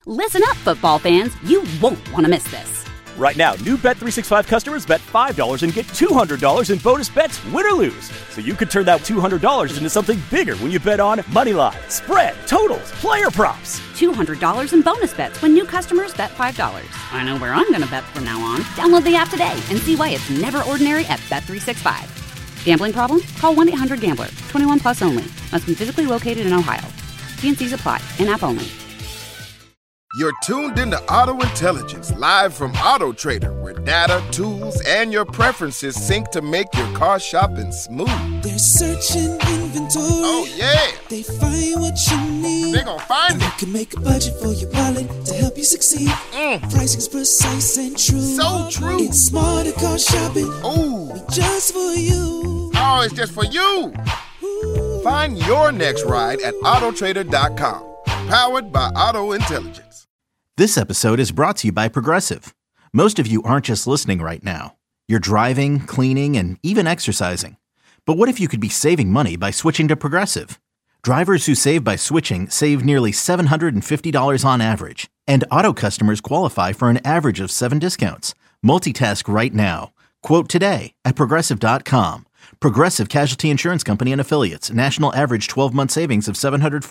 Listen up, football fans. You won't want to miss this. Right now, new Bet365 customers bet $5 and get $200 in bonus bets, win or lose. So you could turn that $200 into something bigger when you bet on money line, spread, totals, player props. $200 in bonus bets when new customers bet $5. I know where I'm going to bet from now on. Download the app today and see why it's never ordinary at Bet365. Gambling problem? Call 1-800-GAMBLER. 21 plus only. Must be physically located in Ohio. T&Cs apply. In-app only. You're tuned into Auto Intelligence, live from Auto Trader, where data, tools, and your preferences sync to make your car shopping smooth. They're searching inventory. Oh, yeah. They find what you need. They're gonna find it. You can make a budget for your wallet to help you succeed. Pricing's precise and true. So true. It's smarter car shopping. Ooh. Just for you. Oh, it's just for you. Ooh. Find your next ride at Autotrader.com. Powered by Auto Intelligence. This episode is brought to you by Progressive. Most of you aren't just listening right now. You're driving, cleaning, and even exercising. But what if you could be saving money by switching to Progressive? Drivers who save by switching save nearly $750 on average. And auto customers qualify for an average of 7 discounts. Multitask right now. Quote today at Progressive.com. Progressive Casualty Insurance Company and Affiliates. National average 12-month savings of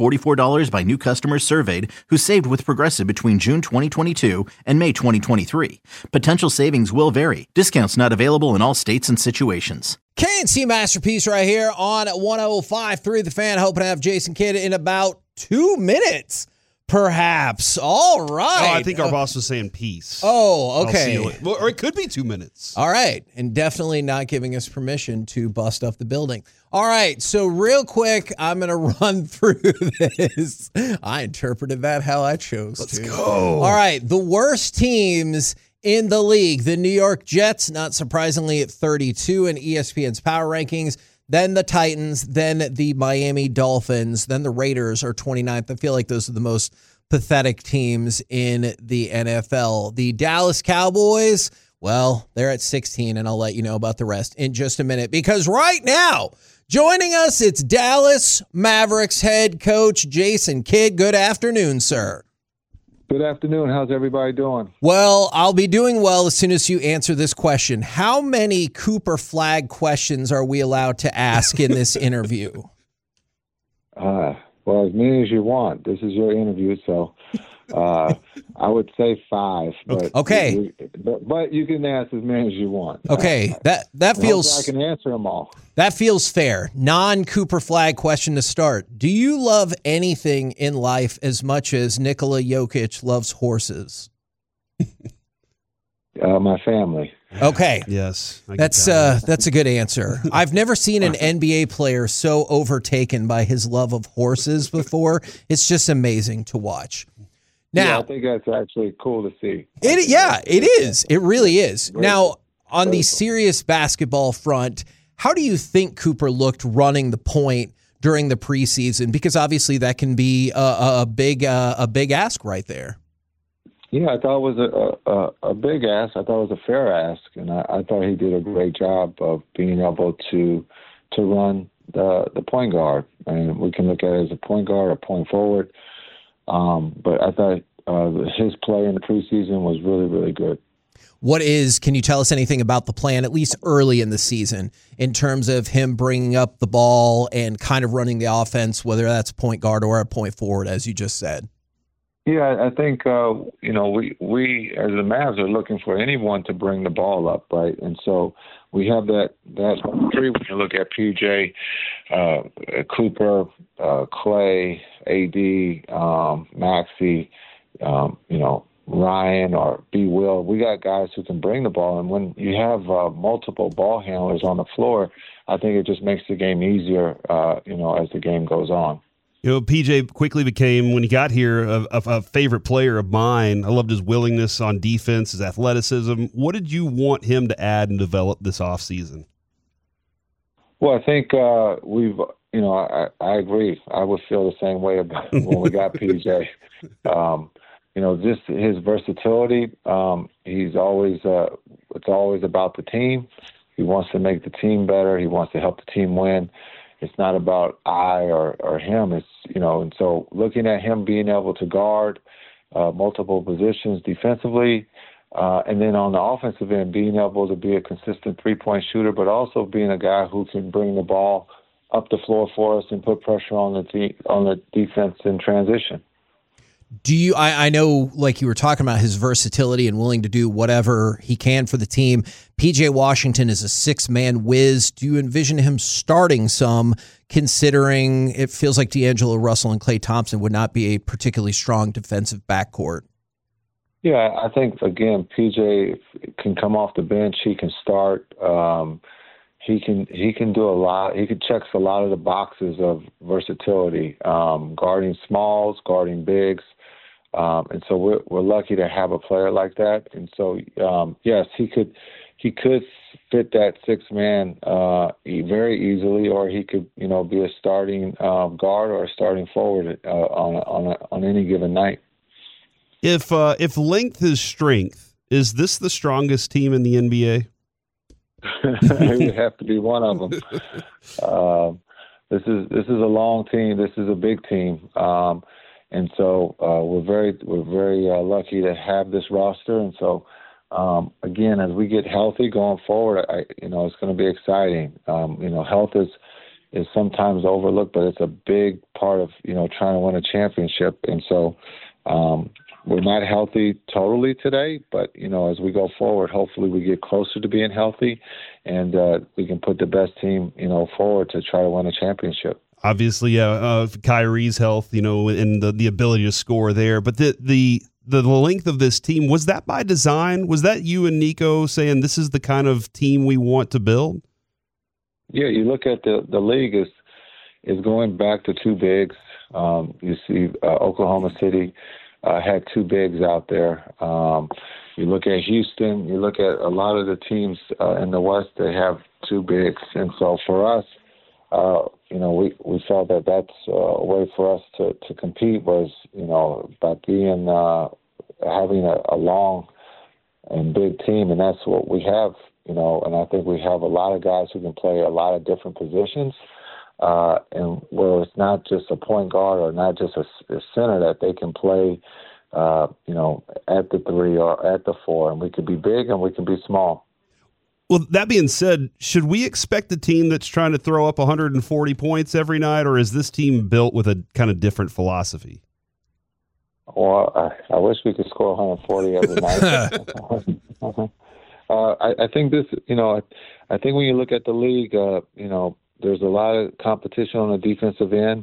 $744 by new customers surveyed who saved with Progressive between June 2022 and May 2023. Potential savings will vary. Discounts not available in all states and situations. K&C Masterpiece right here on 105.3 The Fan. Hoping to have Jason Kidd in about 2 minutes. Perhaps. All right. Oh, I think our boss was saying peace. Oh, okay. Or it could be 2 minutes. All right. And definitely not giving us permission to bust up the building. All right. So real quick, I'm going to run through this. I interpreted that how I chose to. Let's go. All right. The worst teams in the league. The New York Jets, not surprisingly, at 32 in ESPN's power rankings. Then the Titans, then the Miami Dolphins, then the Raiders are 29th. I feel like those are the most pathetic teams in the NFL. The Dallas Cowboys, well, they're at 16, and I'll let you know about the rest in just a minute. Because right now, joining us, it's Dallas Mavericks head coach Jason Kidd. Good afternoon, sir. Good afternoon. How's everybody doing? Well, I'll be doing well as soon as you answer this question. How many Cooper Flag questions are we allowed to ask in this interview? Well, as many as you want. This is your interview, so I would say 5. But okay. But you can ask as many as you want. Okay, that feels. I can answer them all. That feels fair. Non-Cooper Flag question to start. Do you love anything in life as much as Nikola Jokic loves horses? My family. Okay. Yes. That's a good answer. I've never seen an NBA player so overtaken by his love of horses before. It's just amazing to watch. Now, I think that's actually cool to see. It is. It really is. Now, on the serious basketball front, how do you think Cooper looked running the point during the preseason? Because obviously that can be a big ask right there. Yeah, I thought it was a big ask. I thought it was a fair ask, and I thought he did a great job of being able to run the point guard. And we can look at it as a point guard or point forward. But I thought his play in the preseason was really, really good. Can you tell us anything about the plan, at least early in the season, in terms of him bringing up the ball and kind of running the offense, whether that's point guard or a point forward, as you just said? Yeah, I think, we as the Mavs are looking for anyone to bring the ball up, right? And so we have that three when you look at PJ, Cooper, Clay, AD, Maxey, Ryan or B. Will. We got guys who can bring the ball. And when you have multiple ball handlers on the floor, I think it just makes the game easier, as the game goes on. PJ quickly became, when he got here, a favorite player of mine. I loved his willingness on defense, his athleticism. What did you want him to add and develop this offseason? Well, I think I agree. I would feel the same way about when we got PJ. Just his versatility. He's always it's always about the team. He wants to make the team better. He wants to help the team win. It's not about I or him. It's, and so looking at him being able to guard multiple positions defensively. And then on the offensive end, being able to be a consistent three-point shooter, but also being a guy who can bring the ball up the floor for us and put pressure on the defense in transition. Do you? I know, like you were talking about, his versatility and willing to do whatever he can for the team. PJ Washington is a six-man whiz. Do you envision him starting some, considering it feels like D'Angelo Russell and Klay Thompson would not be a particularly strong defensive backcourt? Yeah, I think, again, PJ can come off the bench. He can start. He can do a lot. He checks a lot of the boxes of versatility, guarding smalls, guarding bigs. And so we're lucky to have a player like that. And so, yes, he could fit that six-man very easily, or he could, be a starting guard or a starting forward on any given night. If length is strength, is this the strongest team in the NBA? It would have to be one of them. This is a long team. This is a big team, and so we're very lucky to have this roster. And so again, as we get healthy going forward, it's going to be exciting. Health is sometimes overlooked, but it's a big part of trying to win a championship. And so we're not healthy totally today, but, as we go forward, hopefully we get closer to being healthy and we can put the best team, forward to try to win a championship. Obviously, Kyrie's health, and the ability to score there. But the length of this team, was that by design? Was that you and Nico saying this is the kind of team we want to build? Yeah, you look at the league is going back to two bigs. You see Oklahoma City had two bigs out there. You look at Houston, you look at a lot of the teams in the West, they have two bigs. And so for us, we felt that that's a way for us to compete was, by having a long and big team. And that's what we have, and I think we have a lot of guys who can play a lot of different positions. And where it's not just a point guard or not just a center, that they can play, at the three or at the four, and we can be big and we can be small. Well, that being said, should we expect a team that's trying to throw up 140 points every night, or is this team built with a kind of different philosophy? Well, I wish we could score 140 every night. I think this, I think when you look at the league, there's a lot of competition on the defensive end.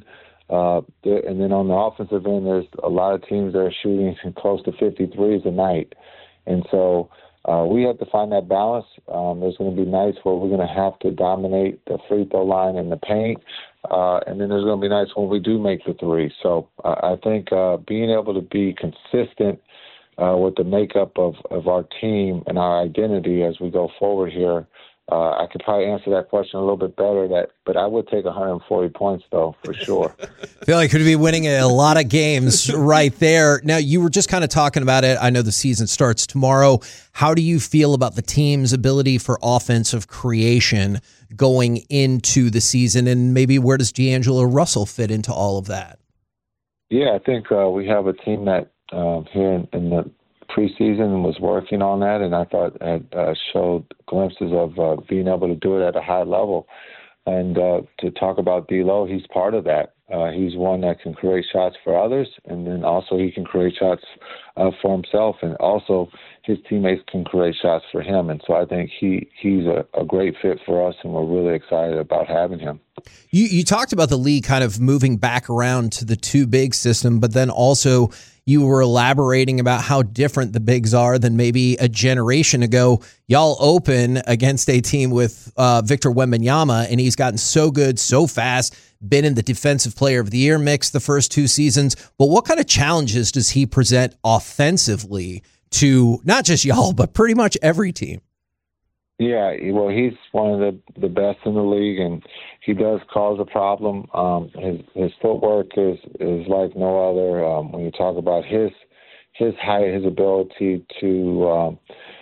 And then on the offensive end, there's a lot of teams that are shooting close to 53s a night. And so we have to find that balance. There's going to be nights where we're going to have to dominate the free throw line and the paint. And then there's going to be nights when we do make the three. So I think being able to be consistent with the makeup of our team and our identity as we go forward here, I could probably answer that question a little bit better. But I would take 140 points, though, for sure. I feel like could be winning a lot of games right there. Now, you were just kind of talking about it. I know the season starts tomorrow. How do you feel about the team's ability for offensive creation going into the season? And maybe where does D'Angelo Russell fit into all of that? Yeah, I think we have a team that here in the preseason was working on that, and I thought had showed glimpses of being able to do it at a high level. And to talk about D'Lo, he's part of that. He's one that can create shots for others, and then also he can create shots for himself, and also his teammates can create shots for him. And so I think he's a great fit for us, and we're really excited about having him. You talked about the league kind of moving back around to the two big system, but then also you were elaborating about how different the bigs are than maybe a generation ago. Y'all open against a team with Victor Wembanyama, and he's gotten so good so fast, been in the Defensive Player of the Year mix the first two seasons. But what kind of challenges does he present offensively to not just y'all, but pretty much every team? Yeah, well, he's one of the best in the league, and he does cause a problem. His footwork is like no other. When you talk about his height, his ability to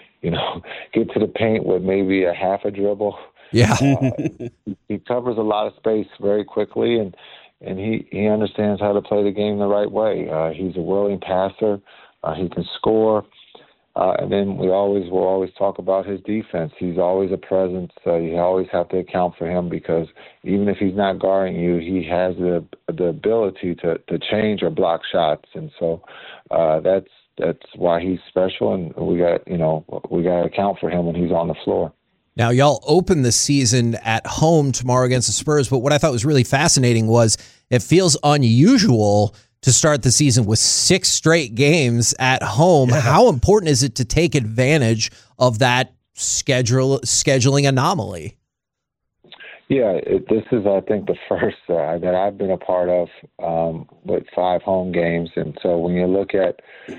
get to the paint with maybe a half a dribble. Yeah, he covers a lot of space very quickly, and and he understands how to play the game the right way. He's a willing passer. He can score. And then will always talk about his defense. He's always a presence. You always have to account for him because even if he's not guarding you, he has the ability to change or block shots. And so that's why he's special. And we got to account for him when he's on the floor. Now, y'all open the season at home tomorrow against the Spurs, but what I thought was really fascinating was it feels unusual to start the season with 6 straight games at home. Yeah. How important is it to take advantage of that scheduling anomaly? Yeah, this is, I think, the first that I've been a part of with 5 home games. And so when you look at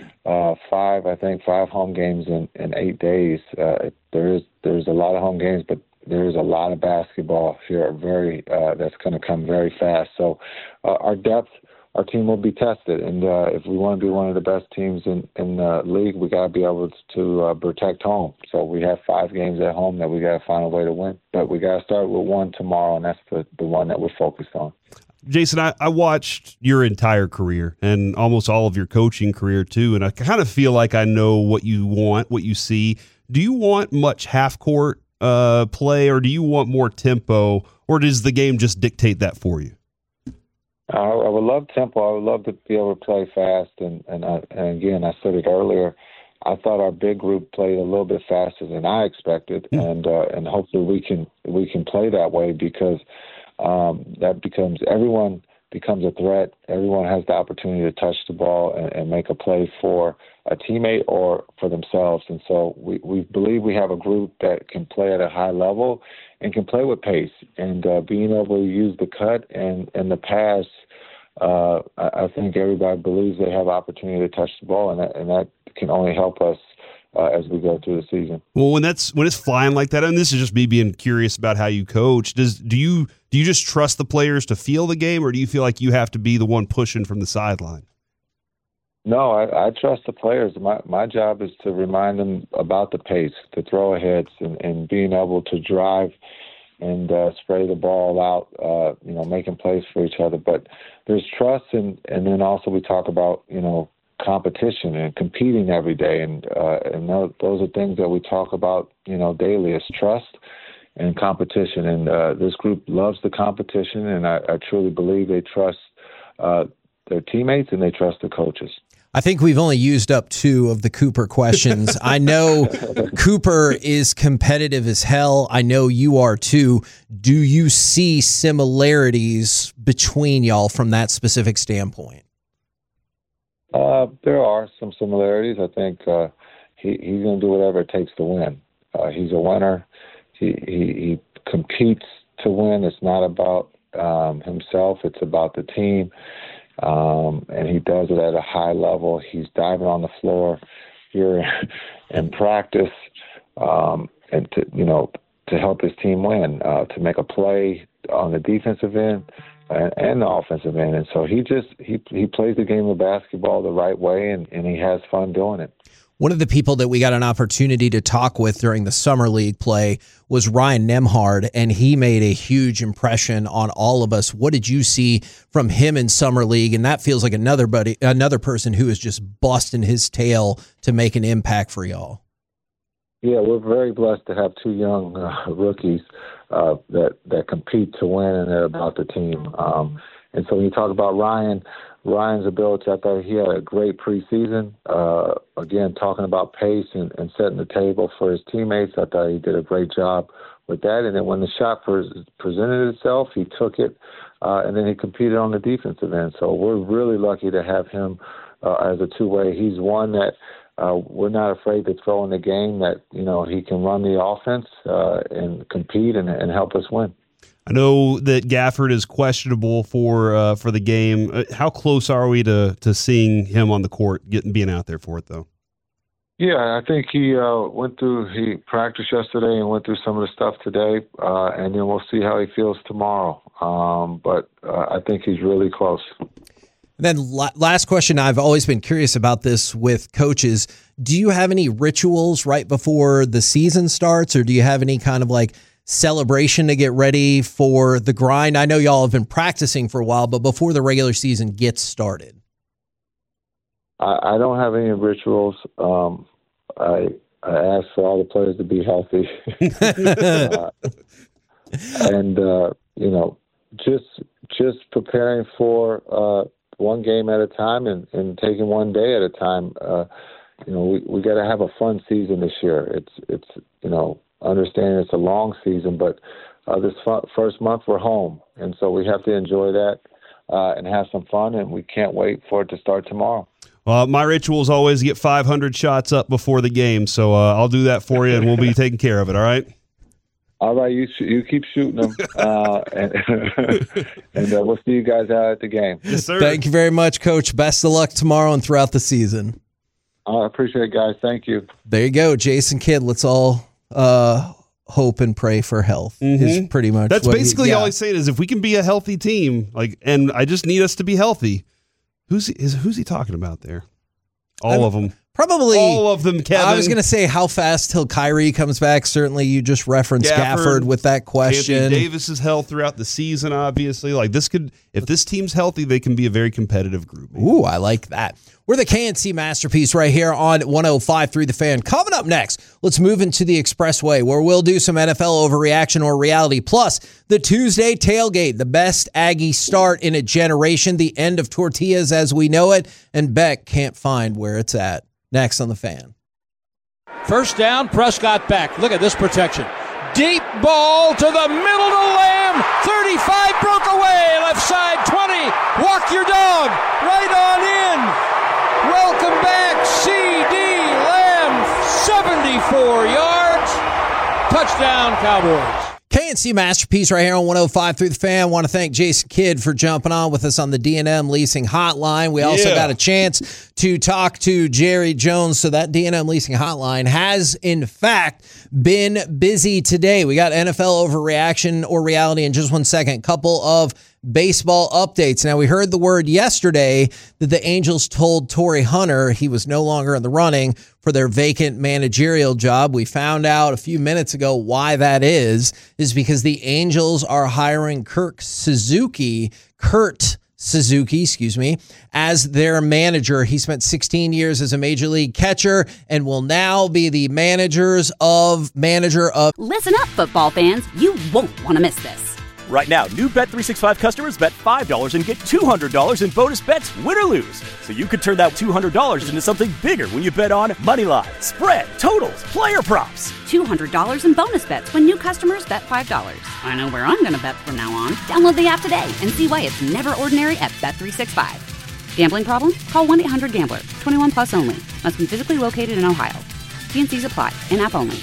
5 home games in 8 days, there's a lot of home games, but there's a lot of basketball here that's going to come very fast. So our depth, our team will be tested, and if we want to be one of the best teams in the league, we got to be able to protect home. So we have 5 games at home that we got to find a way to win, but we got to start with 1 tomorrow, and that's the one that we're focused on. Jason, I watched your entire career and almost all of your coaching career too, and I kind of feel like I know what you want, what you see. Do you want much half-court play, or do you want more tempo, or does the game just dictate that for you? I would love tempo. I would love to be able to play fast. And again, I said it earlier, I thought our big group played a little bit faster than I expected, and hopefully we can play that way because everyone becomes a threat. Everyone has the opportunity to touch the ball and make a play for a teammate or for themselves. And so we believe we have a group that can play at a high level and can play with pace. And being able to use the cut and the pass, I think everybody believes they have opportunity to touch the ball, and that can only help us as we go through the season. Well, when it's flying like that, and this is just me being curious about how you coach, do you just trust the players to feel the game, or do you feel like you have to be the one pushing from the sideline? No, I trust the players. My job is to remind them about the pace, the throw aheads, and being able to drive and spray the ball out, making plays for each other. But there's trust, and then also we talk about, competition and competing every day. And those are things that we talk about, daily, is trust and competition. And this group loves the competition, and I truly believe they trust their teammates and they trust the coaches. I think we've only used up 2 of the Cooper questions. I know Cooper is competitive as hell. I know you are too. Do you see similarities between y'all from that specific standpoint? There are some similarities. I think he's going to do whatever it takes to win. He's a winner. He competes to win. It's not about himself. It's about the team. And he does it at a high level. He's diving on the floor here in practice, and to help his team win, to make a play on the defensive end and the offensive end. And so he plays the game of basketball the right way, and he has fun doing it. One of the people that we got an opportunity to talk with during the Summer League play was Ryan Nembhard, and he made a huge impression on all of us. What did you see from him in Summer League? And that feels like another person who is just busting his tail to make an impact for y'all. Yeah, we're very blessed to have 2 young rookies that compete to win, and they're about the team. And so when you talk about Ryan's ability, I thought he had a great preseason. Again, talking about pace and setting the table for his teammates, I thought he did a great job with that. And then when the shot presented itself, he took it, and then he competed on the defensive end. So we're really lucky to have him as a two-way. He's one that we're not afraid to throw in the game, that he can run the offense and compete and help us win. I know that Gafford is questionable for the game. How close are we to seeing him on the court, being out there for it, though? Yeah, I think he practiced yesterday and went through some of the stuff today, and then we'll see how he feels tomorrow. But I think he's really close. Then last question, I've always been curious about this with coaches. Do you have any rituals right before the season starts, or do you have any kind of like celebration to get ready for the grind? I know y'all have been practicing for a while, but before the regular season gets started. I don't have any rituals. I ask for all the players to be healthy. And just preparing for one game at a time and taking one day at a time. We got to have a fun season this year. It's understanding it's a long season, but this first month we're home, and so we have to enjoy that and have some fun, and we can't wait for it to start tomorrow. My ritual is always get 500 shots up before the game, so I'll do that for you, and we'll be taking care of it, all right? All right, you keep shooting them, and we'll see you guys out at the game. Yes, sir. Thank you very much, Coach. Best of luck tomorrow and throughout the season. I appreciate it, guys. Thank you. There you go, Jason Kidd. Let's all hope and pray for health. Is pretty much that's basically all he's saying is if we can be a healthy team, and I just need us to be healthy. Who's he talking about there? All of them. Probably all of them, Kevin. I was going to say how fast till Kyrie comes back. Certainly, you just referenced Gafford with that question. Anthony Davis's health throughout the season, obviously. If this team's healthy, they can be a very competitive group. Ooh, I like that. We're the KNC Masterpiece right here on 105.3 The Fan. Coming up next, let's move into the Expressway, where we'll do some NFL overreaction or reality, plus the Tuesday tailgate, the best Aggie start in a generation, the end of tortillas as we know it, and Beck can't find where it's at. Next on The Fan. First down, Prescott back. Look at this protection. Deep ball to the middle to Lamb. 35 broke away. Left side 20. Walk your dog. Right on in. Welcome back, C.D. Lamb. 74 yards. Touchdown, Cowboys. KNC Masterpiece right here on 105.3 The Fan. Want to thank Jason Kidd for jumping on with us on the D&M Leasing Hotline. We also got a chance to talk to Jerry Jones. So that D&M Leasing Hotline has, in fact, been busy today. We got NFL overreaction or reality in just 1 second. Couple of baseball updates. Now, we heard the word yesterday that the Angels told Torrey Hunter he was no longer in the running for their vacant managerial job. We found out a few minutes ago why that is because the Angels are hiring Kurt Suzuki, as their manager. He spent 16 years as a major league catcher and will now be the manager of. Listen up, football fans. You won't want to miss this. Right now, new Bet365 customers bet $5 and get $200 in bonus bets, win or lose. So you could turn that $200 into something bigger when you bet on Moneyline, spread, totals, player props. $200 in bonus bets when new customers bet $5. I know where I'm going to bet from now on. Download the app today and see why it's never ordinary at Bet365. Gambling problem? Call 1-800-GAMBLER. 21 plus only. Must be physically located in Ohio. T&Cs apply. In-app only.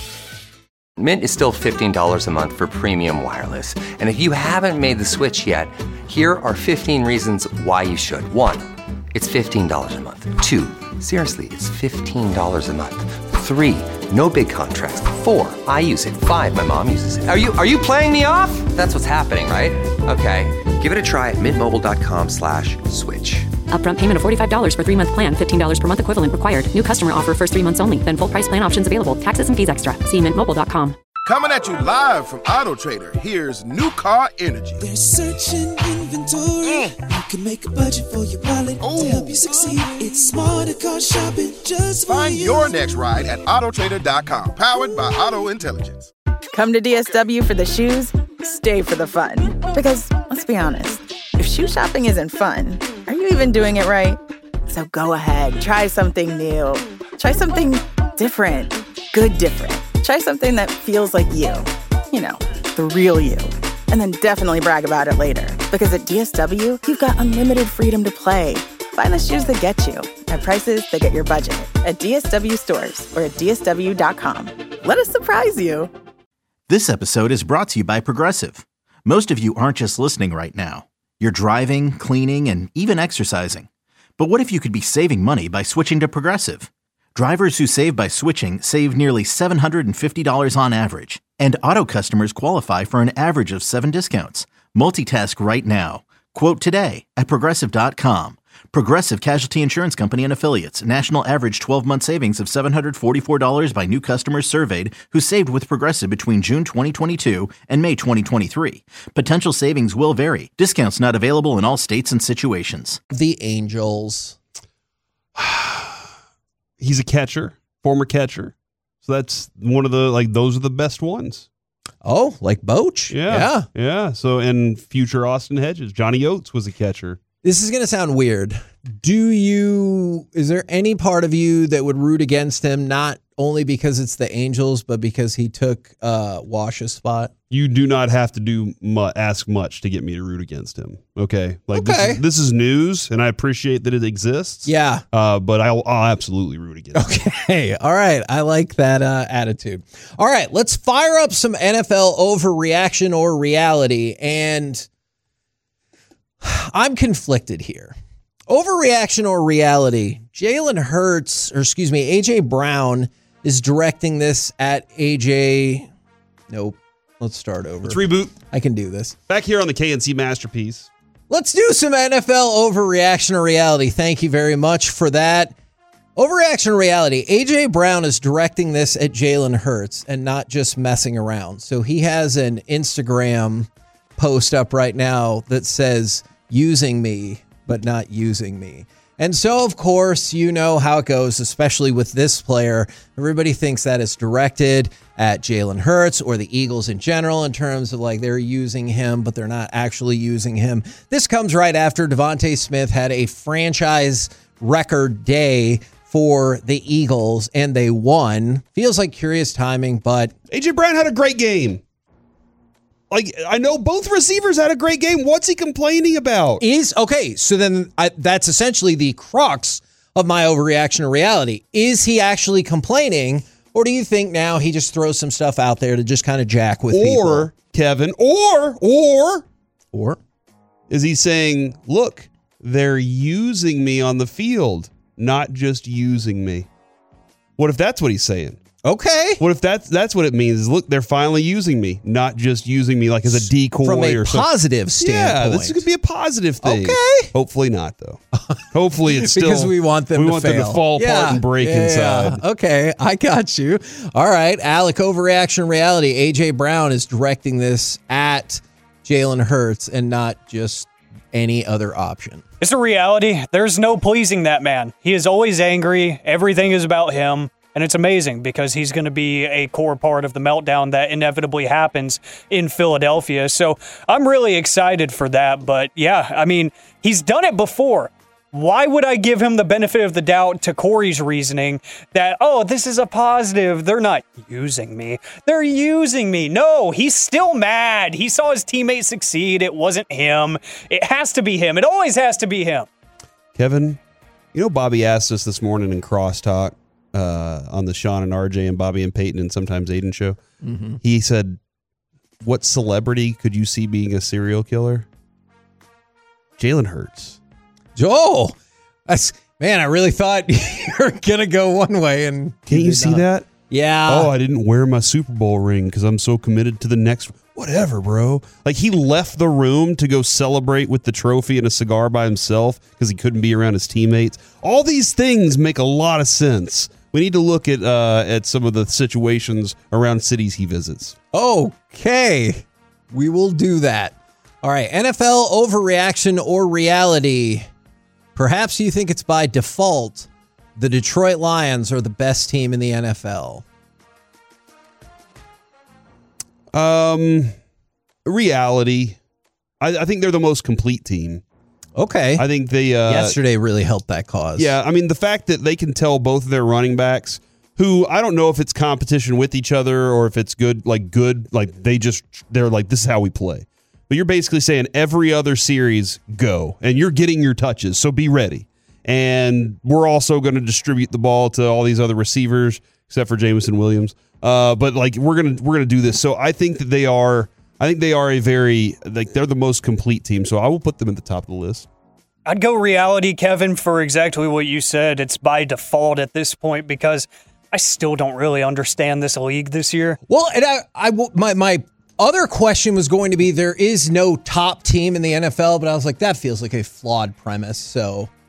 Mint is still $15 a month for premium wireless. And if you haven't made the switch yet, here are 15 reasons why you should. 1, it's $15 a month. 2, seriously, it's $15 a month. 3, no big contracts. 4, I use it. 5, my mom uses it. Are you playing me off? That's what's happening, right? Okay, give it a try at mintmobile.com/switch. Upfront payment of $45 for 3-month plan, $15 per month equivalent required. New customer offer first 3 months only. Then full price plan options available. Taxes and fees extra. See mintmobile.com. Coming at you live from Auto Trader, here's New Car Energy. There's searching inventory. You can make a budget for your wallet to help you succeed. It's smarter car shopping just for Find you. your next ride at autotrader.com. Powered by Auto Intelligence. Come to DSW for the shoes, stay for the fun. Because, let's be honest, if shoe shopping isn't fun, are you even doing it right? So go ahead, try something new. Try something different. Good different. Try something that feels like you. You know, the real you. And then definitely brag about it later. Because at DSW, you've got unlimited freedom to play. Find the shoes that get you at prices that get your budget. At DSW stores or at DSW.com. Let us surprise you. This episode is brought to you by Progressive. Most of you aren't just listening right now. You're driving, cleaning, and even exercising. But what if you could be saving money by switching to Progressive? Drivers who save by switching save nearly $750 on average. And auto customers qualify for an average of 7 discounts. Multitask right now. Quote today at Progressive.com. Progressive Casualty Insurance Company and Affiliates. National average 12-month savings of $744 by new customers surveyed who saved with Progressive between June 2022 and May 2023. Potential savings will vary. Discounts not available in all states and situations. The Angels. He's a catcher, former catcher. So that's one of the, those are the best ones. Oh, like Boch? Yeah. So, and future Austin Hedges. Johnny Oates was a catcher. This is going to sound weird. Is there any part of you that would root against him, not only because it's the Angels, but because he took Wash's spot? You do not have to ask much to get me to root against him. Okay. This is news, and I appreciate that it exists. Yeah. But I'll absolutely root against him. Okay. All right. I like that attitude. All right. Let's fire up some NFL overreaction or reality. And I'm conflicted here. Overreaction or reality? A.J. Brown is directing this at A.J. Nope. Let's start over. Let's reboot. I can do this. Back here on the KNC Masterpiece. Let's do some NFL overreaction or reality. Thank you very much for that. Overreaction or reality? A.J. Brown is directing this at Jalen Hurts and not just messing around. So he has an Instagram post up right now that says, using me, but not using me. And so, of course, you know how it goes, especially with this player. Everybody thinks that it's directed at Jalen Hurts or the Eagles in general in terms of they're using him, but they're not actually using him. This comes right after Devontae Smith had a franchise record day for the Eagles, and they won. Feels like curious timing, but A.J. Brown had a great game. I know both receivers had a great game. What's he complaining about? So then that's essentially the crux of my overreaction or reality. Is he actually complaining, or do you think now he just throws some stuff out there to just kind of jack with people? Or, Kevin, or is he saying, look, they're using me on the field, not just using me? What if that's what he's saying? Okay. What if that's what it means? Is look, they're finally using me, not just using me as a decoy from a or something. Positive standpoint. Yeah, this could be a positive thing. Okay. Hopefully not, though. Hopefully it's still because we want them to fall apart and break inside. Yeah. Okay, I got you. All right, Alec, overreaction reality. A.J. Brown is directing this at Jalen Hurts and not just any other option. It's a reality. There's no pleasing that man. He is always angry. Everything is about him. And it's amazing because he's going to be a core part of the meltdown that inevitably happens in Philadelphia. So I'm really excited for that. But yeah, I mean, he's done it before. Why would I give him the benefit of the doubt to Corey's reasoning that, this is a positive. They're not using me. They're using me. No, he's still mad. He saw his teammate succeed. It wasn't him. It has to be him. It always has to be him. Kevin, Bobby asked us this morning in Crosstalk, on the Sean and RJ and Bobby and Peyton and sometimes Aiden show. Mm-hmm. He said, what celebrity could you see being a serial killer? Jalen Hurts. Oh, man, I really thought you were going to go one way. And can't you see that? Yeah. Oh, I didn't wear my Super Bowl ring because I'm so committed to the next. Whatever, bro. He left the room to go celebrate with the trophy and a cigar by himself because he couldn't be around his teammates. All these things make a lot of sense. We need to look at some of the situations around cities he visits. Okay. We will do that. All right. NFL overreaction or reality. Perhaps you think it's by default the Detroit Lions are the best team in the NFL. Reality. I think they're the most complete team. Okay. I think they yesterday really helped that cause. Yeah, I mean the fact that they can tell both of their running backs, who I don't know if it's competition with each other or if it's good, they're like, this is how we play. But you're basically saying every other series go, and you're getting your touches, so be ready. And we're also going to distribute the ball to all these other receivers, except for Jameson Williams. But we're gonna do this. So I think that they are. I think they are they're the most complete team. So I will put them at the top of the list. I'd go reality, Kevin, for exactly what you said. It's by default at this point because I still don't really understand this league this year. Well, and my other question was going to be there is no top team in the NFL, but I was like, that feels like a flawed premise. So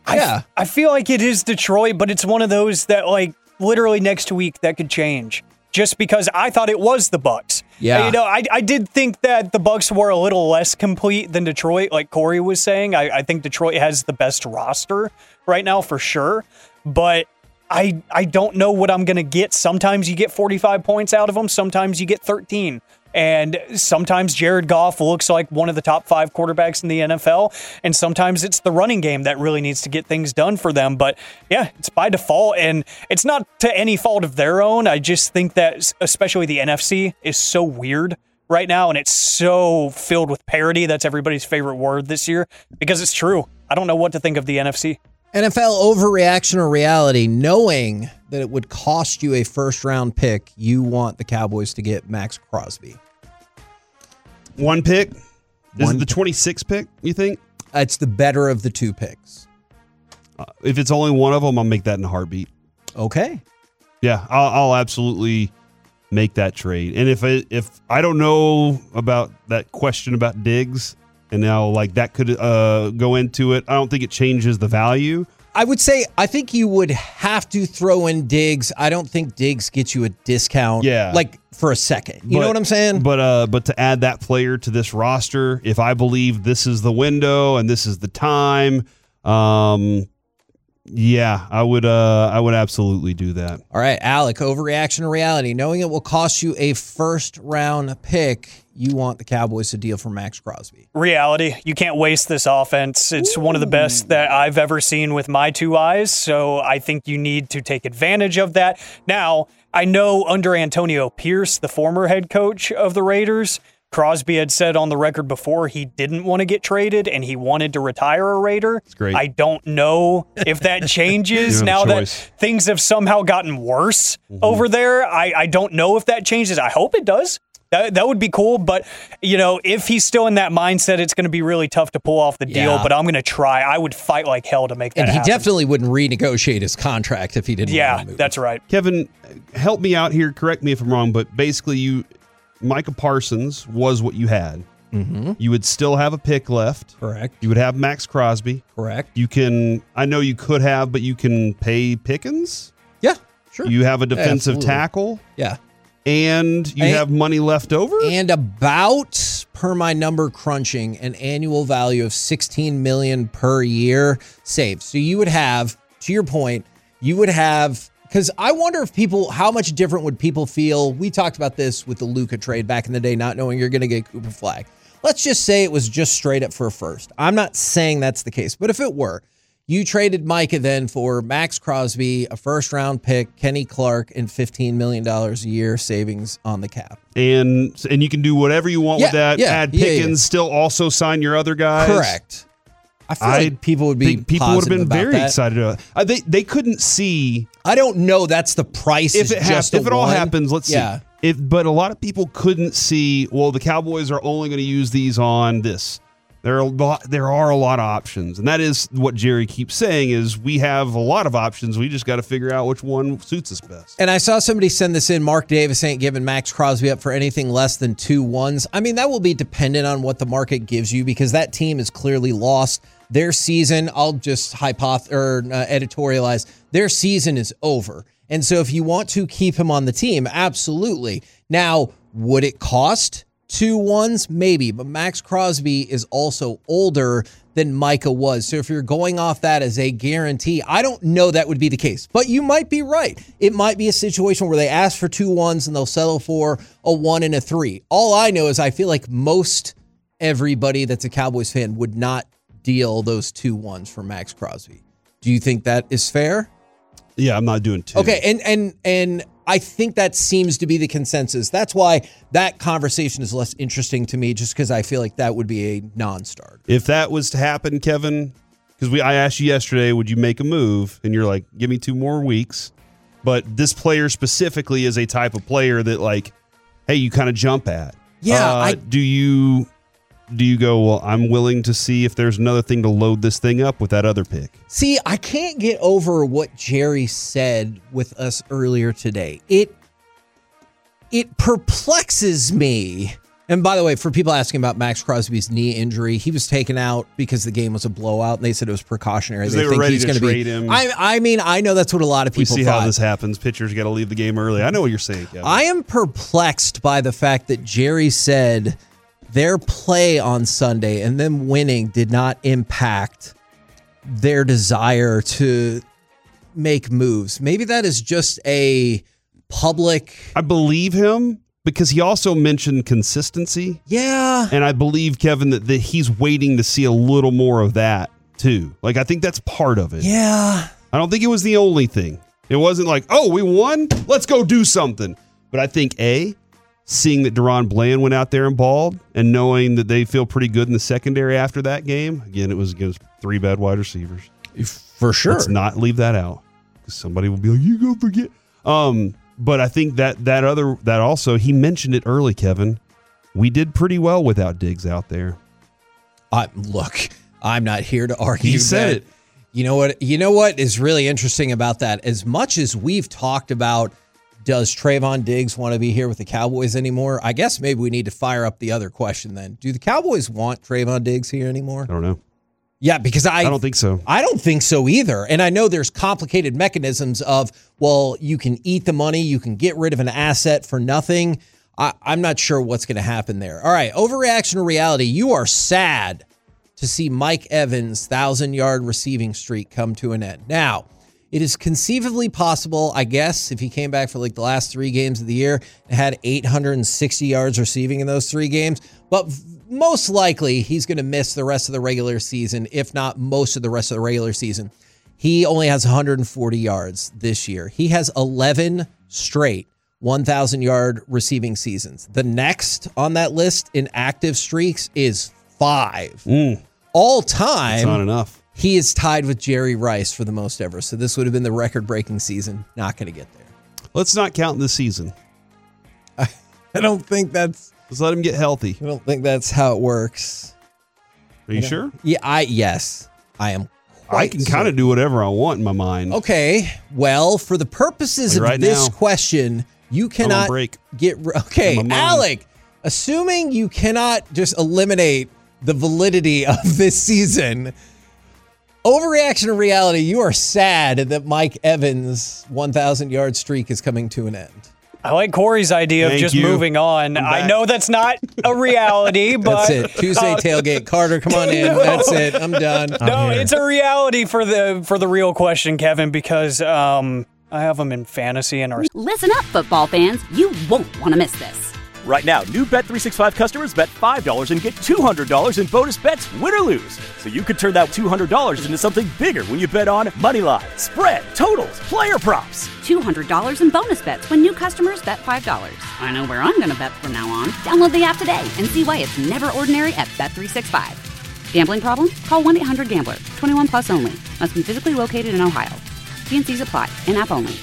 I feel like it is Detroit, but it's one of those that like literally next week that could change. Just because I thought it was the Bucs. Yeah. I did think that the Bucs were a little less complete than Detroit, like Corey was saying. I think Detroit has the best roster right now for sure. But I don't know what I'm going to get. Sometimes you get 45 points out of them. Sometimes you get 13. And sometimes Jared Goff looks like one of the top 5 quarterbacks in the NFL. And sometimes it's the running game that really needs to get things done for them. But yeah, it's by default. And it's not to any fault of their own. I just think that especially the NFC is so weird right now. And it's so filled with parity. That's everybody's favorite word this year because it's true. I don't know what to think of the NFC. NFL overreaction or reality, knowing that it would cost you a first-round pick, you want the Cowboys to get Max Crosby. One pick? Is it the 26th pick, you think? It's the better of the 2 picks. If it's only one of them, I'll make that in a heartbeat. Okay. Yeah, I'll absolutely make that trade. And if I don't know about that question about Diggs, and now like that could go into it, I don't think it changes the value. I would say I think you would have to throw in Diggs. I don't think Diggs gets you a discount. Yeah. Like for a second. You know what I'm saying? But to add that player to this roster, if I believe this is the window and this is the time, yeah, I would absolutely do that. All right, Alec, overreaction to reality. Knowing it will cost you a first-round pick, you want the Cowboys to deal for Max Crosby. Reality. You can't waste this offense. It's one of the best that I've ever seen with my 2 eyes, so I think you need to take advantage of that. Now, I know under Antonio Pierce, the former head coach of the Raiders, Crosby had said on the record before he didn't want to get traded and he wanted to retire a Raider. That's great. I don't know if that changes now that things have somehow gotten worse over there. I don't know if that changes. I hope it does. That would be cool. But, you know, if he's still in that mindset, it's going to be really tough to pull off the deal. But I'm going to try. I would fight like hell to make that happen. And he definitely wouldn't renegotiate his contract if he didn't want to move. That's right. Kevin, help me out here. Correct me if I'm wrong, but basically Micah Parsons was what you had. Mm-hmm. You would still have a pick left. Correct. You would have Max Crosby. Correct. You can, I know you could have, but you can pay Pickens. Yeah, sure. You have a defensive tackle. Yeah. And you have money left over. And about, per my number crunching, an annual value of $16 million per year saved. So you would have, to your point, you would have, because I wonder if how much different would people feel? We talked about this with the Luka trade back in the day, not knowing you're going to get Cooper Flagg. Let's just say it was just straight up for a first. I'm not saying that's the case, but if it were, you traded Micah then for Max Crosby, a first-round pick, Kenny Clark, and $15 million a year savings on the cap. And you can do whatever you want with that. Add Pickens, still also sign your other guys. Correct. I feel like people would be people would have been very that. excited about it. They couldn't see. I don't know. That's the price. If it all happens, let's see. But a lot of people couldn't see. Well, the Cowboys are only going to use these on this. There are a lot of options, and that is what Jerry keeps saying. Is we have a lot of options. We just got to figure out which one suits us best. And I saw somebody send this in. Mark Davis ain't giving Max Crosby up for anything less than 2 1s. I mean, that will be dependent on what the market gives you because that team is clearly lost. Their season, I'll just editorialize, their season is over. And so if you want to keep him on the team, absolutely. Now, would it cost 2 1s? Maybe. But Max Crosby is also older than Micah was. So if you're going off that as a guarantee, I don't know that would be the case. But you might be right. It might be a situation where they ask for 2 1s and they'll settle for a 1 and a 3. All I know is I feel like most everybody that's a Cowboys fan would not deal those 2 1s for Max Crosby. Do you think that is fair? Yeah, I'm not doing 2. Okay, and I think that seems to be the consensus. That's why that conversation is less interesting to me, just because I feel like that would be a non-starter. If that was to happen, Kevin, because I asked you yesterday, would you make a move? And you're like, give me 2 more weeks. But this player specifically is a type of player that, like, hey, you kind of jump at. Yeah. Do you go, well, I'm willing to see if there's another thing to load this thing up with that other pick? See, I can't get over what Jerry said with us earlier today. It perplexes me And by the way, for people asking about Max Crosby's knee injury, he was taken out because the game was a blowout, and they said it was precautionary. They were think ready he's to gonna trade him. I mean, I know that's what a lot of people We see thought. how this happens. Pitchers got to leave the game early. I know what you're saying, Kevin. I am perplexed by the fact that Jerry said their play on Sunday and them winning did not impact their desire to make moves. Maybe that is just a public... I believe him because he also mentioned consistency. Yeah. And I believe, Kevin, that he's waiting to see a little more of that, too. Like, I think that's part of it. Yeah. I don't think it was the only thing. It wasn't like, oh, we won? Let's go do something. But I think, seeing that Deron Bland went out there and balled and knowing that they feel pretty good in the secondary after that game. Again, it was against 3 bad wide receivers. For sure. Let's not leave that out. Because somebody will be like, you go forget. But I think that also, he mentioned it early, Kevin. We did pretty well without Diggs out there. Look, I'm not here to argue. He said it. You know what is really interesting about that? As much as we've talked about, does Trayvon Diggs want to be here with the Cowboys anymore? I guess maybe we need to fire up the other question then. Do the Cowboys want Trayvon Diggs here anymore? I don't know. Yeah, because I don't think so. I don't think so either. And I know there's complicated mechanisms of, well, you can eat the money, you can get rid of an asset for nothing. I'm not sure what's going to happen there. All right, overreaction to reality. You are sad to see Mike Evans' 1,000-yard receiving streak come to an end. Now, it is conceivably possible, I guess, if he came back for like the last 3 games of the year and had 860 yards receiving in those 3 games, but most likely he's going to miss the rest of the regular season, if not most of the rest of the regular season. He only has 140 yards this year. He has 11 straight 1,000-yard receiving seasons. The next on that list in active streaks is 5. All time. That's not enough. He is tied with Jerry Rice for the most ever. So this would have been the record-breaking season. Not going to get there. Let's not count this season. I don't think that's... Let's let him get healthy. I don't think that's how it works. Are you sure? Yeah, yes, I am. I can kind of do whatever I want in my mind. Okay, well, for the purposes Like of right this now, question, you cannot get... Okay, Alec, assuming you cannot just eliminate the validity of this season... Overreaction to reality, you are sad that Mike Evans' 1,000-yard streak is coming to an end. I like Corey's idea of just moving on. I know that's not a reality, but... That's it. Tuesday tailgate. Carter, come on in. No. That's it. I'm done. No, it's a reality for the real question, Kevin, because I have them in fantasy and our... Listen up, football fans. You won't want to miss this. Right now, new Bet365 customers bet $5 and get $200 in bonus bets, win or lose. So you could turn that $200 into something bigger when you bet on moneyline, spread, totals, player props. $200 in bonus bets when new customers bet $5. I know where I'm going to bet from now on. Download the app today and see why it's never ordinary at Bet365. Gambling problem? Call 1-800-GAMBLER. 21 plus only. Must be physically located in Ohio. T&Cs apply. In-app only.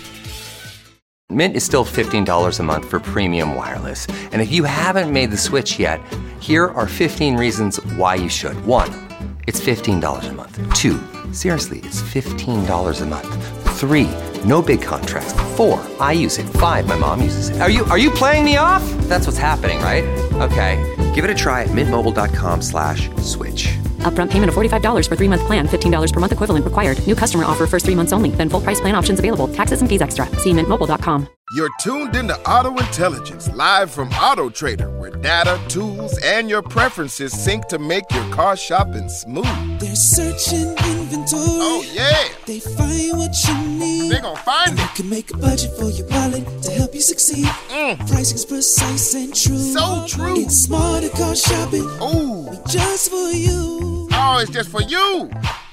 Mint is still $15 a month for premium wireless. And if you haven't made the switch yet, here are 15 reasons why you should. 1, it's $15 a month. 2, seriously, it's $15 a month. 3, no big contrast. 4, I use it. 5, my mom uses it. Are you playing me off? That's what's happening, right? Okay, give it a try at mintmobile.com/switch. Upfront payment of $45 for 3-month plan, $15 per month equivalent required. New customer offer first 3 months only. Then full price plan options available. Taxes and fees extra. See mintmobile.com. You're tuned into Auto Intelligence, live from Auto Trader, where data, tools, and your preferences sync to make your car shopping smooth. They're searching inventory. Oh, yeah. They find what you need. They're gonna find it. You can make a budget for your wallet to help you succeed. Pricing's precise and true. So true. It's smarter car shopping. Ooh. Just for you. Oh, it's just for you.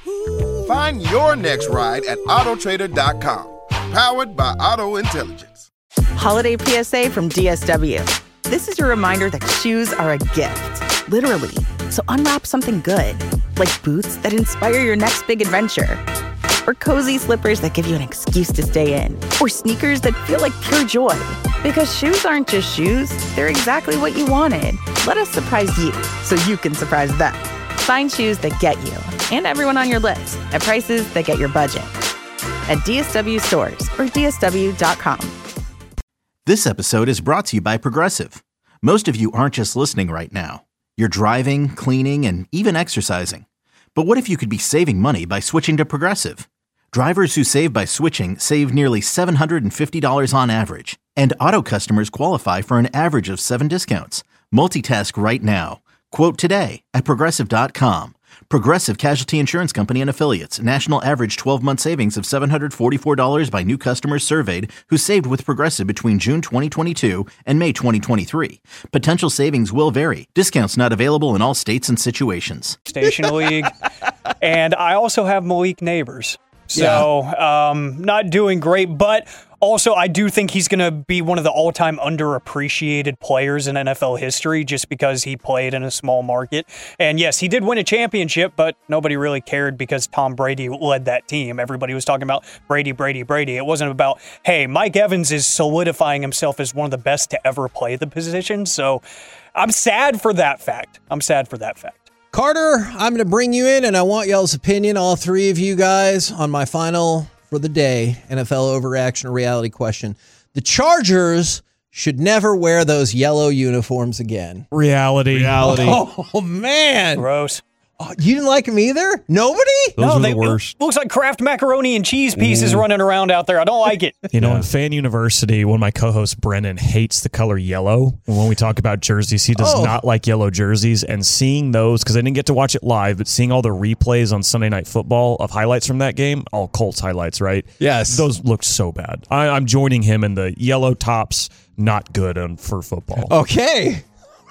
Find your next ride at autotrader.com. Powered by Auto Intelligence. Holiday PSA from DSW. This is your reminder that shoes are a gift, literally. So unwrap something good, like boots that inspire your next big adventure, or cozy slippers that give you an excuse to stay in, or sneakers that feel like pure joy. Because shoes aren't just shoes, they're exactly what you wanted. Let us surprise you so you can surprise them. Find shoes that get you and everyone on your list at prices that get your budget. At DSW stores or DSW.com. This episode is brought to you by Progressive. Most of you aren't just listening right now. You're driving, cleaning, and even exercising. But what if you could be saving money by switching to Progressive? Drivers who save by switching save nearly $750 on average. And auto customers qualify for an average of 7 discounts. Multitask right now. Quote today at Progressive.com. Progressive Casualty Insurance Company and Affiliates. National average 12-month savings of $744 by new customers surveyed who saved with Progressive between June 2022 and May 2023. Potential savings will vary. Discounts not available in all states and situations. Station League. And I also have Malik Neighbors. So, not doing great, but also I do think he's going to be one of the all-time underappreciated players in NFL history just because he played in a small market. And yes, he did win a championship, but nobody really cared because Tom Brady led that team. Everybody was talking about Brady, Brady, Brady. It wasn't about, hey, Mike Evans is solidifying himself as one of the best to ever play the position. So I'm sad for that fact. Carter, I'm going to bring you in, and I want y'all's opinion, all three of you guys, on my final for the day NFL overreaction or reality question. The Chargers should never wear those yellow uniforms again. Reality. Oh, man. Gross. Oh, you didn't like them either? Nobody? Those are the worst. Looks like Kraft macaroni and cheese pieces running around out there. I don't like it. You know, in Fan University, one of my co-hosts, Brennan, hates the color yellow. And when we talk about jerseys, he does not like yellow jerseys. And seeing those, because I didn't get to watch it live, but seeing all the replays on Sunday Night Football of highlights from that game, all Colts highlights, right? Yes. Those looked so bad. I'm joining him in the yellow tops, not good for football. Okay.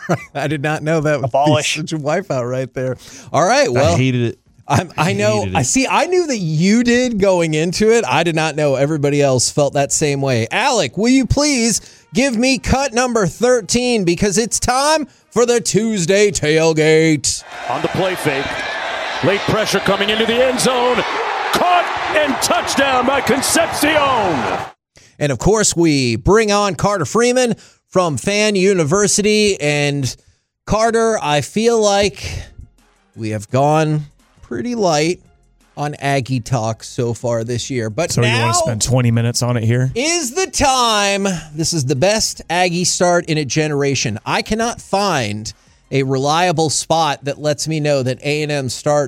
I did not know that was such a wipeout right there. All right, well, I hated it. I know. I knew that you did going into it. I did not know everybody else felt that same way. Alec, will you please give me cut number 13 because it's time for the Tuesday tailgate. On the play fake, late pressure coming into the end zone, caught and touchdown by Concepcion. And of course, we bring on Carter Freeman from Fan University. And Carter, I feel like we have gone pretty light on Aggie talk so far this year. But so now you want to spend 20 minutes on it here? Is the time. This is the best Aggie start in a generation. I cannot find a reliable spot that lets me know that A&M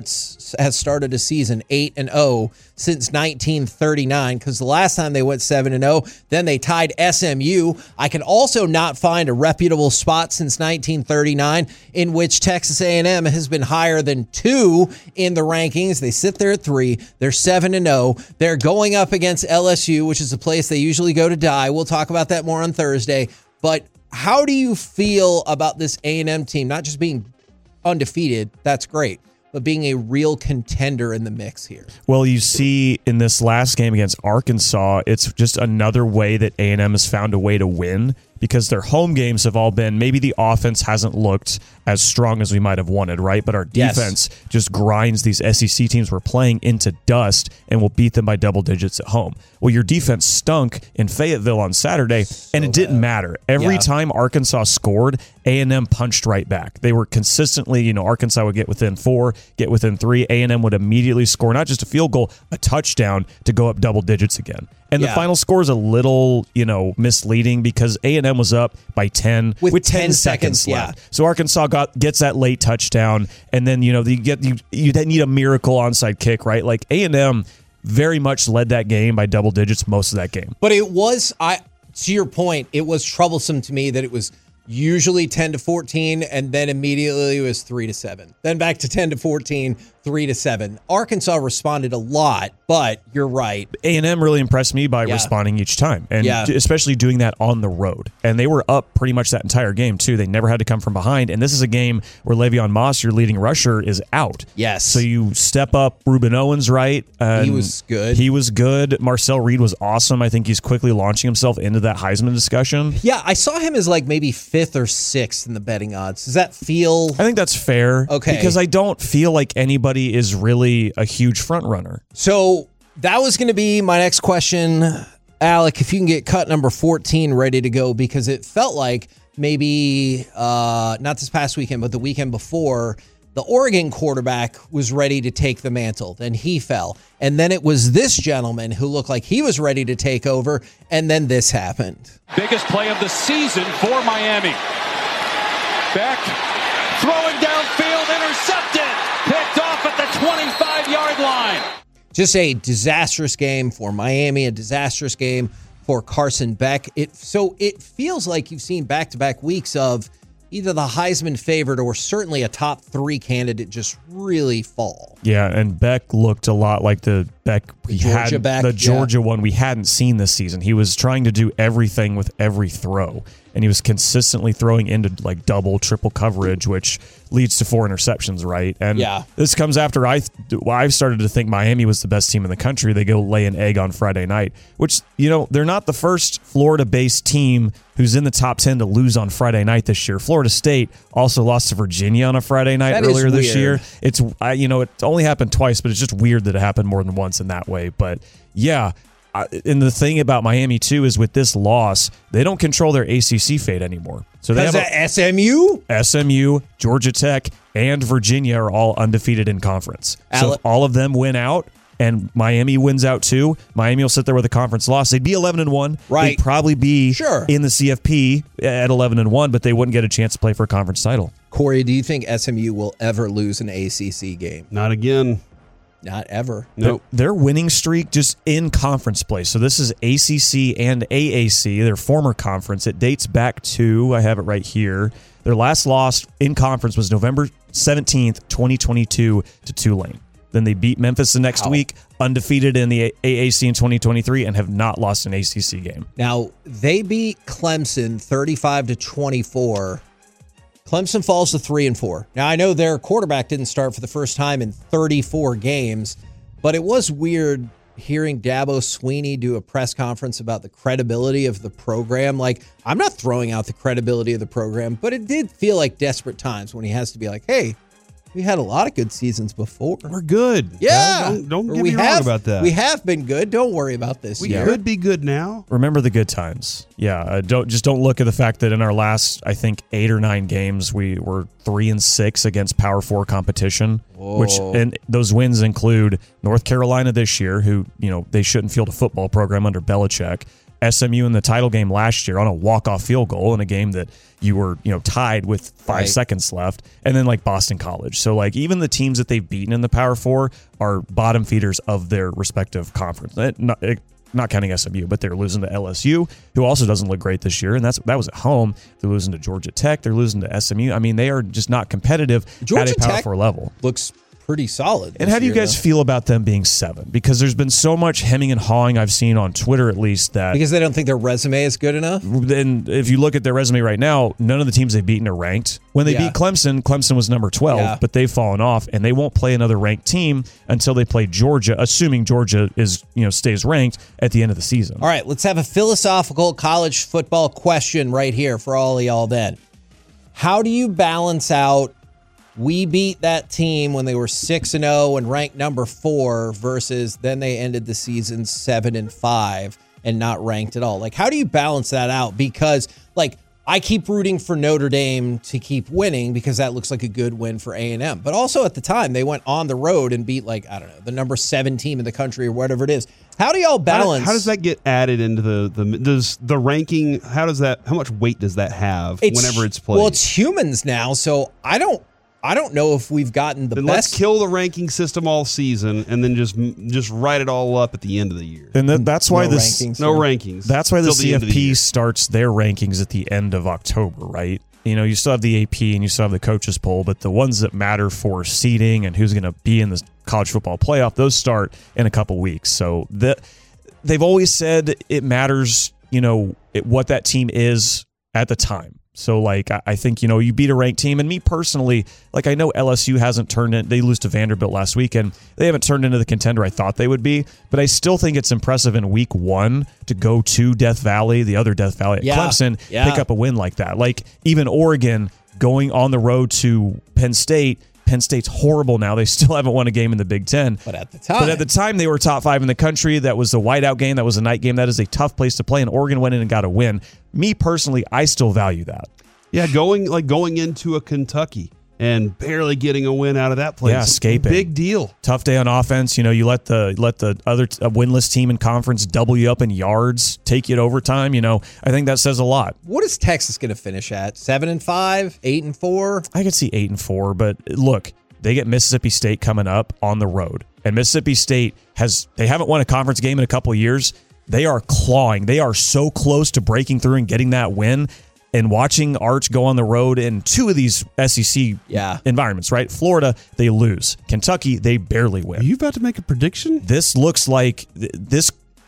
has started a season 8-0 since 1939, because the last time they went 7-0, then they tied SMU. I can also not find a reputable spot since 1939 in which Texas A&M has been higher than 2 in the rankings. They sit there at 3. They're 7-0. They're going up against LSU, which is a place they usually go to die. We'll talk about that more on Thursday. But how do you feel about this A&M team not just being undefeated, that's great, but being a real contender in the mix here? Well, you see in this last game against Arkansas, it's just another way that A&M has found a way to win, because their home games have all been, maybe the offense hasn't looked as strong as we might have wanted, right? But our defense just grinds these SEC teams we're playing into dust and will beat them by double digits at home. Well, your defense stunk in Fayetteville on Saturday, and it didn't matter. Every time Arkansas scored, A&M punched right back. They were consistently, Arkansas would get within 4, get within 3. A&M would immediately score not just a field goal, a touchdown to go up double digits again. And the final score is a little, misleading because A&M was up by 10 with 10 seconds left. So Arkansas gets that late touchdown, and then you then need a miracle onside kick, right? Like A&M very much led that game by double digits most of that game. But it was, to your point, it was troublesome to me that it was usually 10-14, and then immediately it was 3-7. Then back to 10-14, 3-7. Arkansas responded a lot, but you're right. A&M really impressed me by responding each time, and especially doing that on the road. And they were up pretty much that entire game, too. They never had to come from behind. And this is a game where Le'Veon Moss, your leading rusher, is out. Yes. So you step up Ruben Owens, right? He was good. He was good. Marcel Reed was awesome. I think he's quickly launching himself into that Heisman discussion. Yeah, I saw him as like maybe 5th or 6th in the betting odds. Does that feel... I think that's fair. Okay. Because I don't feel like anybody is really a huge front runner. So that was going to be my next question. Alec, if you can get cut number 14 ready to go, because it felt like maybe not this past weekend, but the weekend before, the Oregon quarterback was ready to take the mantle. Then he fell. And then it was this gentleman who looked like he was ready to take over. And then this happened. Biggest play of the season for Miami. Beck throwing downfield, intercepted, picked off at the 25-yard line. Just a disastrous game for Miami, a disastrous game for Carson Beck. It feels like you've seen back-to-back weeks of either the Heisman favorite or certainly a top 3 candidate just really fall. Yeah, and Beck looked a lot like the Beck we Georgia had, Beck, the Georgia one we hadn't seen this season. He was trying to do everything with every throw, and he was consistently throwing into like double, triple coverage, which leads to 4 interceptions, right? And this comes after I've started to think Miami was the best team in the country. They go lay an egg on Friday night, which, they're not the first Florida-based team who's in the top 10 to lose on Friday night this year. Florida State also lost to Virginia on a Friday night earlier this year. It only happened twice, but it's just weird that it happened more than once in that way. But yeah, and the thing about Miami too is with this loss, they don't control their ACC fate anymore. So they have SMU, Georgia Tech, and Virginia are all undefeated in conference. So if all of them win out, and Miami wins out too, Miami will sit there with a conference loss. They'd be 11-1. Right. They'd probably be in the CFP at 11-1, but they wouldn't get a chance to play for a conference title. Corey, do you think SMU will ever lose an ACC game? Not again. Not ever. Nope. Their winning streak just in conference play. So this is ACC and AAC, their former conference. It dates back to, I have it right here, their last loss in conference was November 17th, 2022 to Tulane. Then they beat Memphis the next week, undefeated in the AAC in 2023, and have not lost an ACC game. Now, they beat Clemson 35-24. Clemson falls to 3-4. Now, I know their quarterback didn't start for the first time in 34 games, but it was weird hearing Dabo Swinney do a press conference about the credibility of the program. Like, I'm not throwing out the credibility of the program, but it did feel like desperate times when he has to be like, hey, we had a lot of good seasons before. We're good. Yeah. Don't get me wrong about that. We have been good. Don't worry about this year. We could be good now. Remember the good times. Yeah. Don't look at the fact that in our last, I think, 8 or 9 games, we were 3-6 against Power 4 competition. Whoa. And those wins include North Carolina this year, who, they shouldn't field a football program under Belichick. SMU in the title game last year on a walk-off field goal in a game that you were, tied with 5 seconds left, and then like Boston College. So like even the teams that they've beaten in the Power 4 are bottom feeders of their respective conference. Not counting SMU, but they're losing to LSU, who also doesn't look great this year, and that was at home. They're losing to Georgia Tech. They're losing to SMU. I mean, they are just not competitive at a Power 4 level. Looks pretty solid. And how do you guys feel about them being 7? Because there's been so much hemming and hawing I've seen on Twitter, at least, that because they don't think their resume is good enough. Then if you look at their resume right now, none of the teams they've beaten are ranked. When they beat Clemson was number 12, but they've fallen off, and they won't play another ranked team until they play Georgia, assuming Georgia is stays ranked at the end of the season. All right, let's have a philosophical college football question right here for all of y'all then. How do you balance out we beat that team when they were 6-0 and ranked number 4 versus then they ended the season 7-5 and not ranked at all? Like, how do you balance that out? Because, like, I keep rooting for Notre Dame to keep winning because that looks like a good win for A&M. But also at the time, they went on the road and beat, like, I don't know, the number 7 team in the country or whatever it is. How do y'all balance? How does that get added into does the ranking? How much weight does that have whenever it's played? Well, it's humans now, so I don't know if we've gotten the then best. Let's kill the ranking system all season and then just write it all up at the end of the year. And that's why no rankings. That's why the Till the CFP starts their rankings at the end of October, right? You still have the AP and you still have the coaches poll, but the ones that matter for seeding and who's going to be in the college football playoff, those start in a couple weeks. So they've always said it matters, what that team is at the time. So, like, I think, you beat a ranked team. And me personally, like, I know LSU hasn't turned in. They lose to Vanderbilt last week, and they haven't turned into the contender I thought they would be. But I still think it's impressive in week 1 to go to Death Valley, the other Death Valley at Clemson, pick up a win like that. Like, even Oregon going on the road to Penn State. Penn State's horrible now. They still haven't won a game in the Big Ten. But at the time they were top 5 in the country. That was a whiteout game. That was a night game. That is a tough place to play, and Oregon went in and got a win. Me personally, I still value that. Yeah, going into a Kentucky and barely getting a win out of that place. Yeah, escaping. Big deal. Tough day on offense. You know, you let the other winless team in conference double you up in yards, take you to overtime. You know, I think that says a lot. What is Texas going to finish at? 7-5, 8-4? I could see 8-4, but look, they get Mississippi State coming up on the road, and Mississippi State they haven't won a conference game in a couple of years. They are clawing. They are so close to breaking through and getting that win. And watching Arch go on the road in two of these SEC environments, right? Florida, they lose. Kentucky, they barely win. Are you about to make a prediction? This looks like this.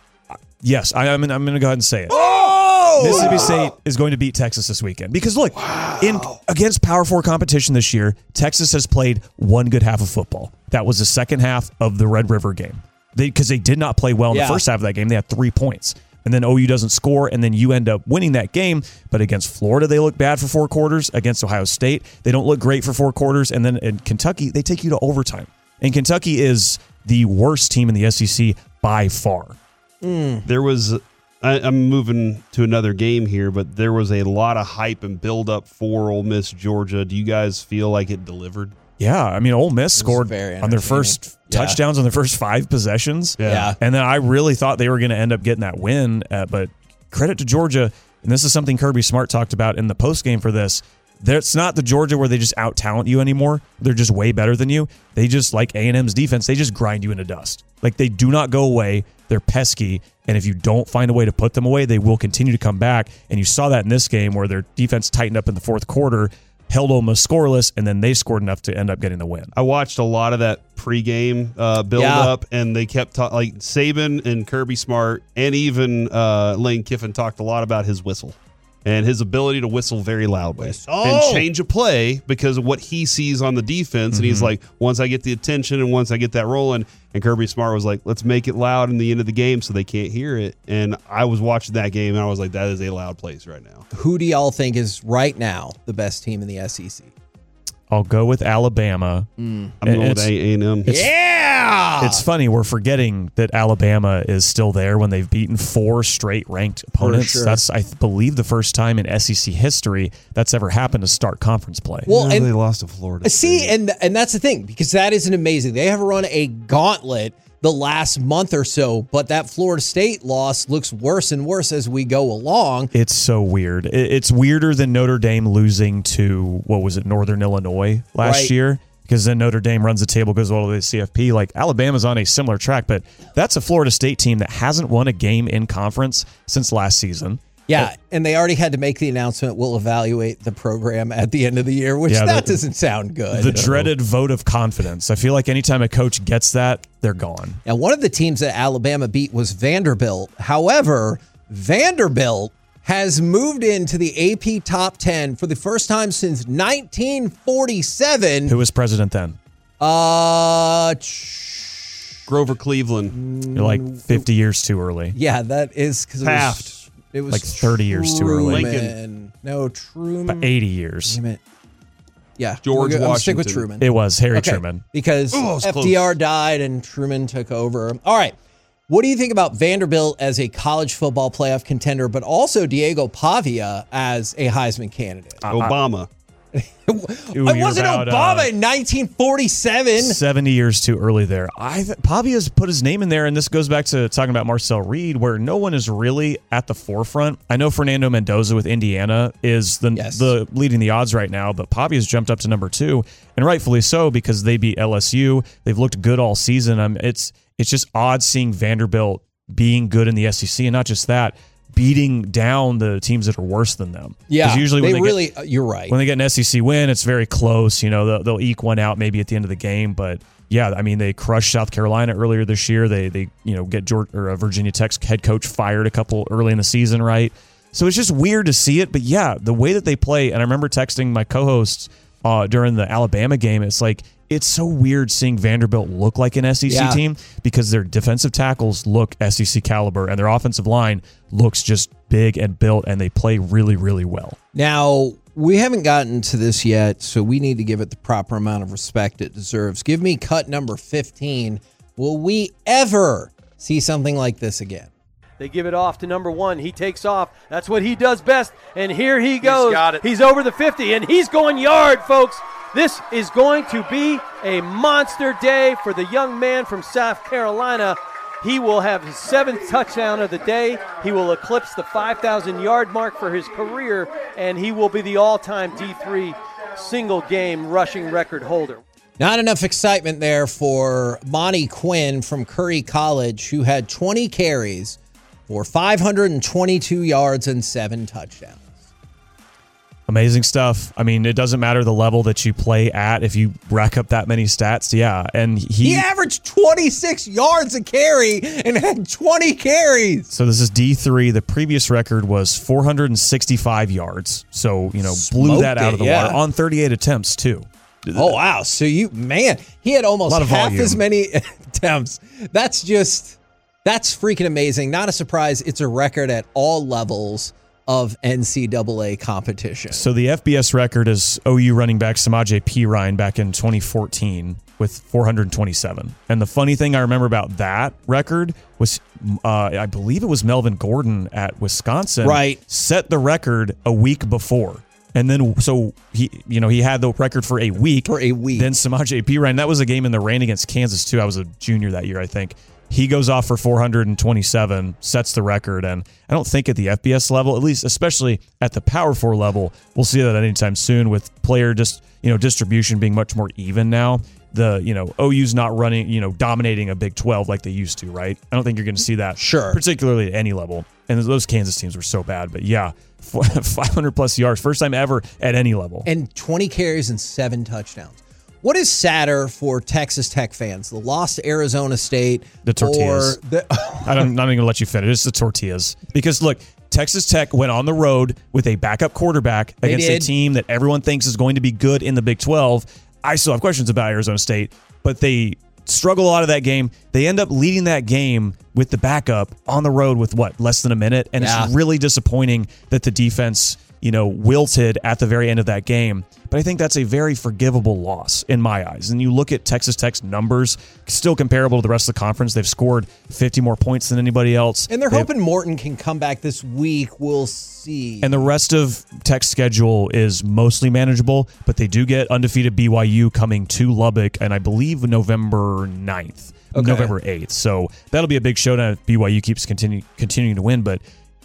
Yes, I'm going to go ahead and say it. Oh! Mississippi State is going to beat Texas this weekend. Because look, against Power 4 competition this year, Texas has played one good half of football. That was the second half of the Red River game. Because they did not play well in the first half of that game. They had 3 points. And then OU doesn't score, and then you end up winning that game. But against Florida, they look bad for 4 quarters. Against Ohio State, they don't look great for 4 quarters. And then in Kentucky, they take you to overtime. And Kentucky is the worst team in the SEC by far. There was, I'm moving to another game here, but there was a lot of hype and build-up for Ole Miss, Georgia. Do you guys feel like it delivered? Yeah, I mean, Ole Miss scored on their first touchdowns on their first 5 possessions. Yeah. And then I really thought they were going to end up getting that win. But credit to Georgia, and this is something Kirby Smart talked about in the postgame for this. It's not the Georgia where they just out-talent you anymore. They're just way better than you. They just, like A&M's defense, they just grind you into dust. Like, they do not go away. They're pesky. And if you don't find a way to put them away, they will continue to come back. And you saw that in this game where their defense tightened up in the fourth quarter, held Ole Miss scoreless, and then they scored enough to end up getting the win. I watched a lot of that pregame build-up, and they kept like Saban and Kirby Smart and even Lane Kiffin talked a lot about his whistle and his ability to whistle very loudly and change a play because of what he sees on the defense. And he's like, once I get the attention and once I get that rolling, and Kirby Smart was like, let's make it loud in the end of the game so they can't hear it. And I was watching that game, and I was like, that is a loud place right now. Who do y'all think is right now the best team in the SEC? I'll go with Alabama. I'm going with A&M. It's funny, we're forgetting that Alabama is still there when they've beaten 4 straight ranked opponents. sure. That's, I believe, the first time in SEC history that's ever happened to start conference play. Well, and they lost to Florida. See, and that's the thing, because that isn't amazing. They have run a gauntlet the last month or so, but that Florida State loss looks worse and worse as we go along. It's so weird. It's weirder than Notre Dame losing to, what was it, Northern Illinois last year? Because then Notre Dame runs the table, goes all the way to CFP. Like, Alabama's on a similar track, but that's a Florida State team that hasn't won a game in conference since last season. Yeah, and they already had to make the announcement, we'll evaluate the program at the end of the year, which that doesn't sound good. The dreaded vote of confidence. I feel like anytime a coach gets that, they're gone. Now, one of the teams that Alabama beat was Vanderbilt. However, Vanderbilt has moved into the AP Top 10 for the first time since 1947. Who was president then? Grover Cleveland. You're like 50 years too early. Yeah, that is because Taft. It was like 30 years too early. Lincoln. No, Truman. 80 years. Damn it. Yeah. George I'm Washington. stick with Truman. It was Harry Truman. Because FDR died and Truman took over. All right. What do you think about Vanderbilt as a college football playoff contender, but also Diego Pavia as a Heisman candidate? Obama. It wasn't Obama in 1947. 70 years too early there. Pavia's put his name in there, and this goes back to talking about Marcel Reed, where no one is really at the forefront. I know Fernando Mendoza with Indiana is the leading the odds right now, but Pavia's jumped up to number 2, and rightfully so because they beat LSU. They've looked good all season. It's just odd seeing Vanderbilt being good in the SEC, and not just that, beating down the teams that are worse than them. Yeah, usually when you're right. When they get an SEC win, it's very close. You know, they'll eke one out maybe at the end of the game. But yeah, I mean, they crushed South Carolina earlier this year. They get Virginia Tech's head coach fired a couple early in the season, right? So it's just weird to see it. But yeah, the way that they play, and I remember texting my co-hosts during the Alabama game. It's like, it's so weird seeing Vanderbilt look like an SEC team because their defensive tackles look SEC caliber and their offensive line looks just big and built, and they play really, really well. Now, we haven't gotten to this yet, so we need to give it the proper amount of respect it deserves. Give me cut number 15. Will we ever see something like this again? They give it off to number 1. He takes off. That's what he does best. And here he goes. He's got it. He's over the 50, and he's going yard, folks. This is going to be a monster day for the young man from South Carolina. He will have his 7th touchdown of the day. He will eclipse the 5,000-yard mark for his career, and he will be the all-time D3 single-game rushing record holder. Not enough excitement there for Monty Quinn from Curry College, who had 20 carries for 522 yards and 7 touchdowns. Amazing stuff. I mean, it doesn't matter the level that you play at if you rack up that many stats. Yeah, and he averaged 26 yards a carry and had 20 carries. So this is D3. The previous record was 465 yards. So, blew that out of the water on 38 attempts too. Oh, wow. So he had almost half as many attempts. That's freaking amazing. Not a surprise. It's a record at all levels of NCAA competition. So the FBS record is OU running back Samaje Perine back in 2014 with 427. And the funny thing I remember about that record was I believe it was Melvin Gordon at Wisconsin. Right. Set the record a week before. And then, so he had the record for a week. For a week. Then Samaje Perine, that was a game in the rain against Kansas too. I was a junior that year, I think. He goes off for 427, sets the record, and I don't think at the FBS level, at least especially at the Power 4 level, we'll see that anytime soon with player distribution being much more even now. The OU's not running, dominating a Big 12 like they used to, right? I don't think you're going to see that, particularly at any level. And those Kansas teams were so bad, but yeah, 500 plus yards, first time ever at any level, and 20 carries and 7 touchdowns. What is sadder for Texas Tech fans? The loss to Arizona State? The tortillas. I'm not even going to let you finish. It's the tortillas. Because, look, Texas Tech went on the road with a backup quarterback against a team that everyone thinks is going to be good in the Big 12. I still have questions about Arizona State, but they struggle a lot of that game. They end up leading that game with the backup on the road with, less than a minute? And it's really disappointing that the defense wilted at the very end of that game. But I think that's a very forgivable loss in my eyes. And you look at Texas Tech's numbers, still comparable to the rest of the conference. They've scored 50 more points than anybody else. And they're hoping Morton can come back this week. We'll see. And the rest of Tech's schedule is mostly manageable, but they do get undefeated BYU coming to Lubbock, and I believe November 9th, November 8th. So that'll be a big showdown if BYU keeps continuing to win. But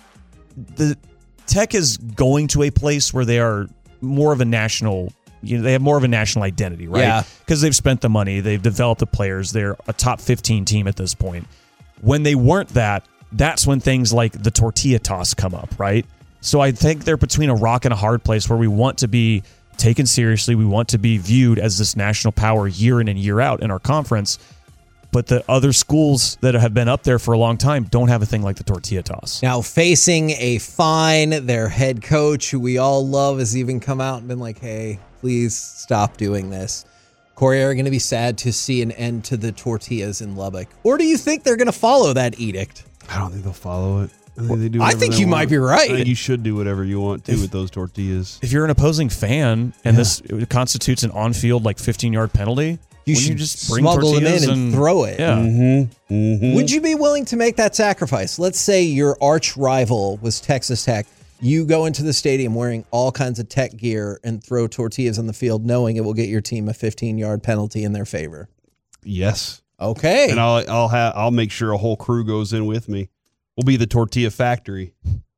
the Tech is going to a place where they are more of a national, they have more of a national identity, right? Yeah. Because they've spent the money, they've developed the players, they're a top 15 team at this point. When they weren't that's when things like the tortilla toss come up, right? So I think they're between a rock and a hard place where we want to be taken seriously, we want to be viewed as this national power year in and year out in our conference. But the other schools that have been up there for a long time don't have a thing like the tortilla toss. Now, facing a fine, their head coach, who we all love, has even come out and been like, hey, please stop doing this. Corey, are going to be sad to see an end to the tortillas in Lubbock? Or do you think they're going to follow that edict? I don't think they'll follow it. I think you might be right. I think you should do whatever you want to with those tortillas. If you're an opposing fan and this constitutes an on-field 15-yard penalty, you should just smuggle them in and throw it. Yeah. Mm-hmm. Mm-hmm. Would you be willing to make that sacrifice? Let's say your arch rival was Texas Tech. You go into the stadium wearing all kinds of Tech gear and throw tortillas on the field, knowing it will get your team a 15-yard penalty in their favor. Yes. Okay. And I'll make sure a whole crew goes in with me. We'll be the tortilla factory.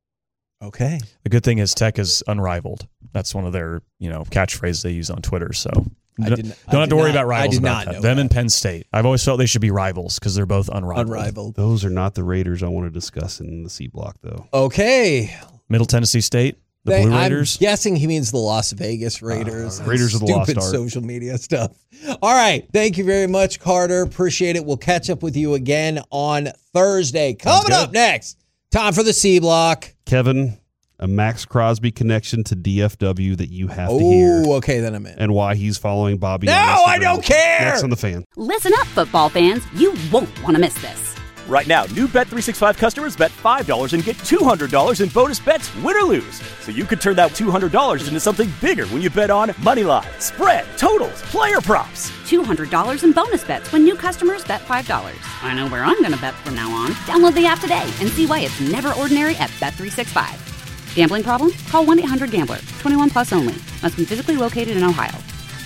Okay. The good thing is Tech is unrivaled. That's one of their catchphrases they use on Twitter. So. Don't have to worry about rivals. I did not know them that. and Penn State. I've always felt they should be rivals because they're both unrivaled. Those are not the Raiders I want to discuss in the C block, though. Okay. Middle Tennessee State, the Blue Raiders. I'm guessing he means the Las Vegas Raiders. Raiders of the Lost Ark. Stupid social media stuff. All right. Thank you very much, Carter. Appreciate it. We'll catch up with you again on Thursday. Coming up next, time for the C block. Kevin, a Max Crosby connection to DFW that you have to hear. Oh, okay, then I'm in. And why he's following Bobby. No, I don't care. Next on The Fan. Listen up, football fans. You won't want to miss this. Right now, new Bet365 customers bet $5 and get $200 in bonus bets, win or lose. So you could turn that $200 into something bigger when you bet on moneyline, spread, totals, player props. $200 in bonus bets when new customers bet $5. I know where I'm going to bet from now on. Download the app today and see why it's never ordinary at Bet365. Gambling problem? Call 1-800-GAMBLER. 21 plus only. Must be physically located in Ohio.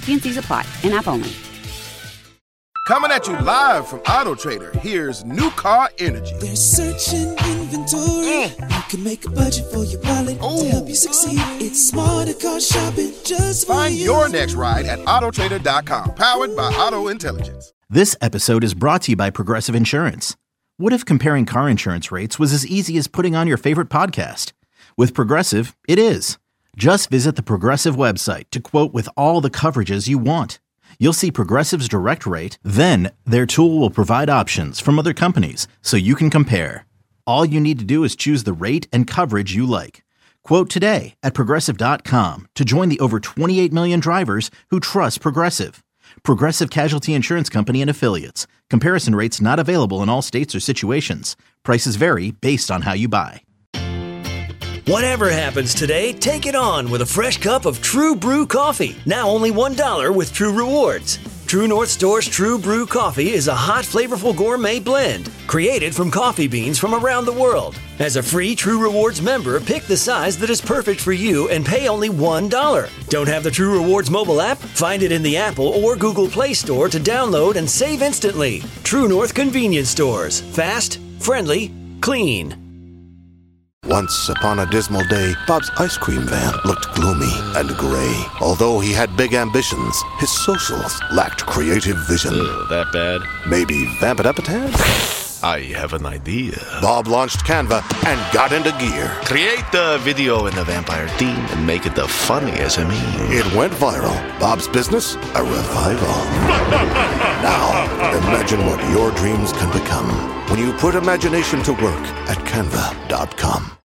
T&Cs apply. In-app only. Coming at you live from Auto Trader, here's New Car Energy. There's searching inventory. You can make a budget for your wallet to help you succeed. It's smarter car shopping just for Find you. your next ride at autotrader.com, powered by Auto Intelligence. This episode is brought to you by Progressive Insurance. What if comparing car insurance rates was as easy as putting on your favorite podcast? With Progressive, it is. Just visit the Progressive website to quote with all the coverages you want. You'll see Progressive's direct rate, then their tool will provide options from other companies so you can compare. All you need to do is choose the rate and coverage you like. Quote today at Progressive.com to join the over 28 million drivers who trust Progressive. Progressive Casualty Insurance Company and Affiliates. Comparison rates not available in all states or situations. Prices vary based on how you buy. Whatever happens today, take it on with a fresh cup of True Brew coffee. Now only $1 with True Rewards. True North Store's True Brew coffee is a hot, flavorful gourmet blend created from coffee beans from around the world. As a free True Rewards member, pick the size that is perfect for you and pay only $1. Don't have the True Rewards mobile app? Find it in the Apple or Google Play Store to download and save instantly. True North Convenience Stores. Fast, friendly, clean. Once upon a dismal day, Bob's ice cream van looked gloomy and gray. Although he had big ambitions, his socials lacked creative vision. That bad? Maybe vamp it up a tad? I have an idea. Bob launched Canva and got into gear. Create the video in the vampire theme and make it the funniest of me. It went viral. Bob's business, a revival. Now, imagine what your dreams can become when you put imagination to work at Canva.com.